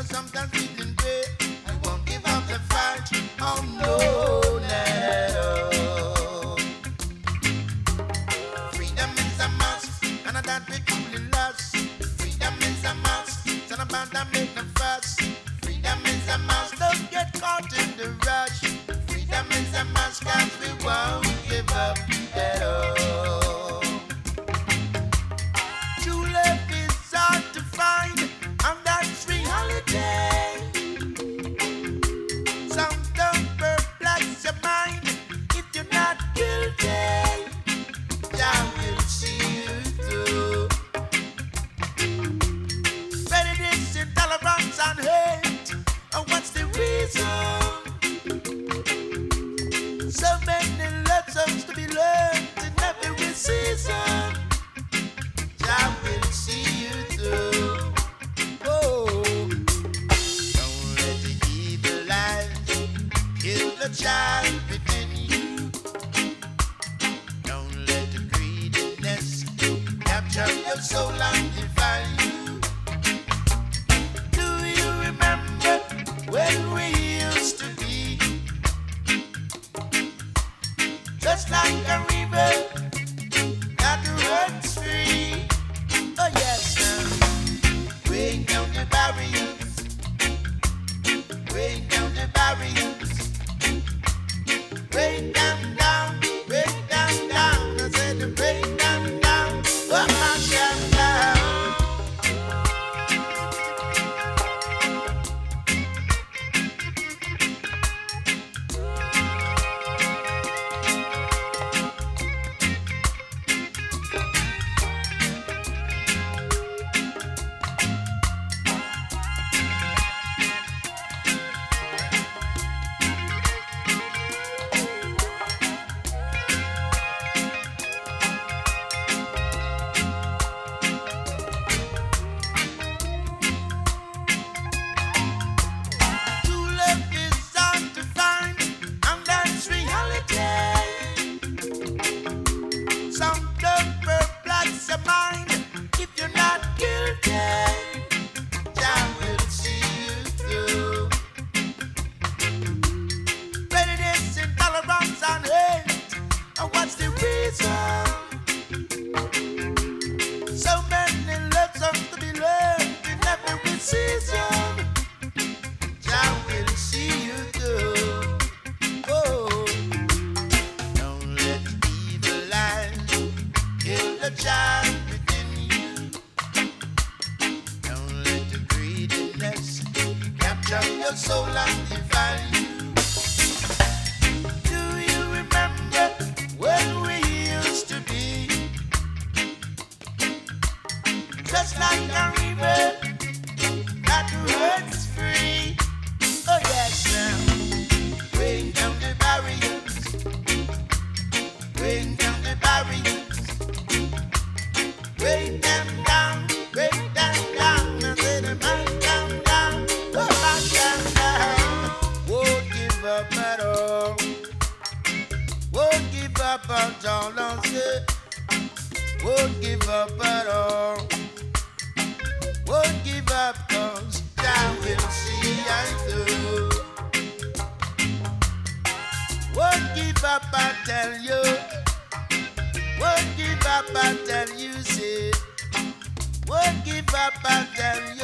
sometimes feeling great. I won't give up the fight. Oh no, no. Freedom is a must, and that we truly lost. Freedom is a must, it's not about to make no fuss. Freedom is a must, don't get caught in the rush. Freedom is a must, cause we won't give up at all. True love is hard to find, and that's reality. Some don't perplex your mind if you're not guilty. I will see you through. Prejudice, intolerance, and hate. And what's the reason? So many lessons to be learned in every season. I will see you through. Oh, don't let the evil eyes kill the child within you. Don't let the greediness capture your soul and define you. Do you remember when we used to be just like a river that runs free? Oh yes, break down the barriers, break down the barriers, break them down, break them down. I said break them down, oh my shall down. Your soul and define you. Do you remember when we used to be just like a river that runs free? Oh yes, now bring down the barriers, bring down the barriers, break them down, break them down. I said break them down. Won't give up at all. Won't give up at all. Don't say. Won't give up at all. Won't give up 'cause I will see I through. Won't give up, I tell you. Won't give up, I tell you. Say. Won't give up, I tell you.